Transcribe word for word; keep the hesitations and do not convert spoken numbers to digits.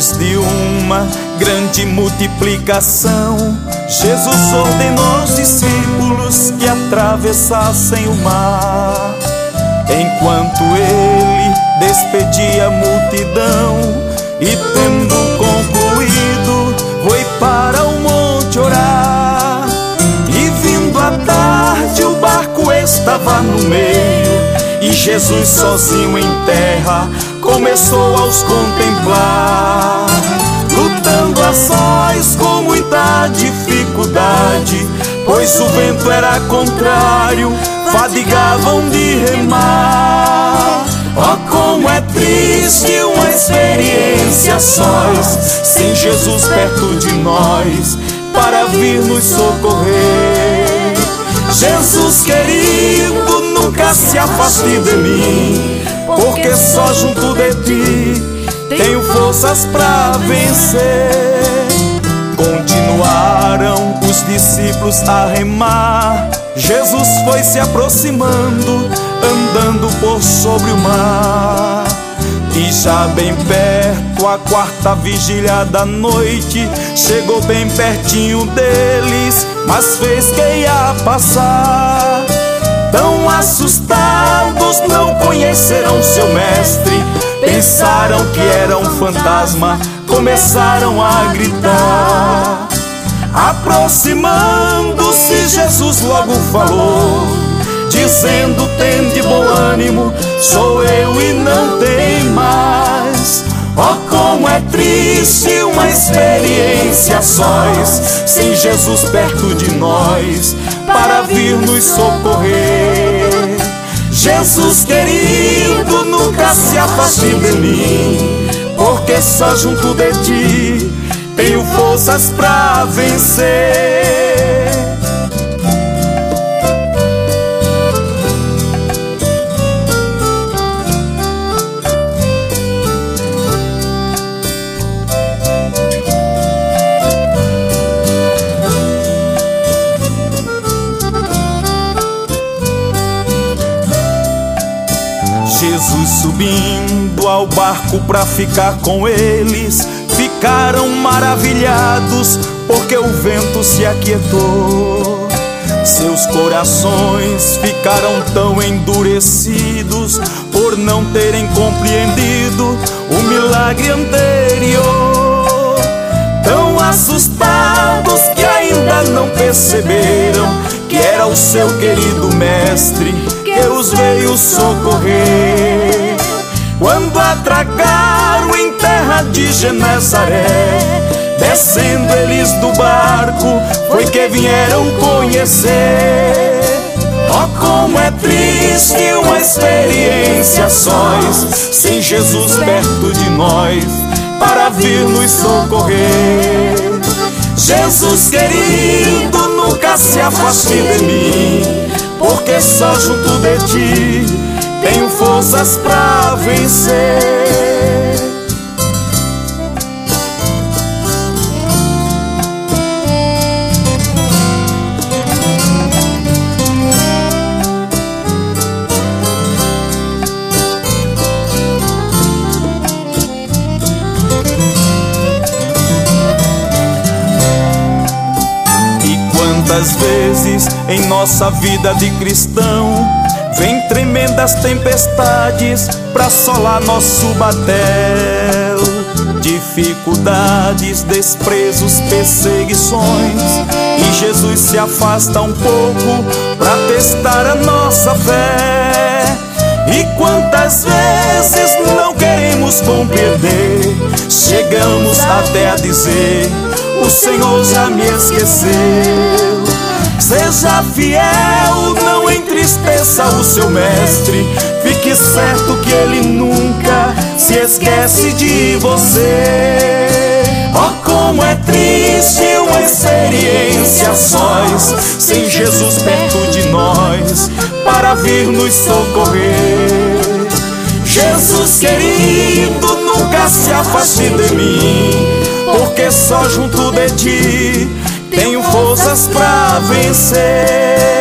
Depois de uma grande multiplicação, Jesus ordenou aos discípulos que atravessassem o mar. Enquanto ele despedia a multidão, e tendo concluído, foi para o monte orar. E vindo à tarde, o barco estava no meio, e Jesus sozinho em terra começou a os contemplar, lutando a sós com muita dificuldade, pois o vento era contrário, fadigavam de remar. Oh, como é triste uma experiência a sós, sem Jesus perto de nós, para vir nos socorrer. Jesus querido, nunca se afaste de mim, porque só junto de ti tenho forças para vencer. Continuaram os discípulos a remar. Jesus foi se aproximando, andando por sobre o mar. E já bem perto, a quarta vigília da noite, chegou bem pertinho deles, mas fez que ia passar. Tão assustados, não conheceram seu mestre, pensaram que era um fantasma, começaram a gritar. Aproximando-se, Jesus logo falou, dizendo: tende bom ânimo, sou eu e não tem mais. Oh, como é triste uma experiência a sós, sem Jesus perto de nós, para vir nos socorrer. Jesus querido, nunca se afaste de mim, porque só junto de ti tenho forças para vencer. Jesus subindo ao barco para ficar com eles, ficaram maravilhados, porque o vento se aquietou. Seus corações ficaram tão endurecidos, por não terem compreendido o milagre anterior. Tão assustados que ainda não perceberam que era o seu querido mestre que os veio socorrer. Quando atracaram em terra de Genezaré, descendo eles do barco, foi que vieram conhecer. Oh, como é triste uma experiência a sós, sem Jesus perto de nós, para vir nos socorrer. Jesus querido, nunca se afaste de mim, porque só junto de ti tenho forças para vencer. Quantas vezes em nossa vida de cristão vem tremendas tempestades pra assolar nosso batel, dificuldades, desprezos, perseguições, e Jesus se afasta um pouco pra testar a nossa fé. E quantas vezes não queremos compreender, chegamos até a dizer: o Senhor já me esqueceu. Seja fiel, não entristeça o seu mestre, fique certo que ele nunca se esquece de você. Oh, como é triste uma experiência a sós, sem Jesus perto de nós, para vir nos socorrer. Jesus querido, nunca se afaste de mim, porque só junto de ti tenho forças pra vencer.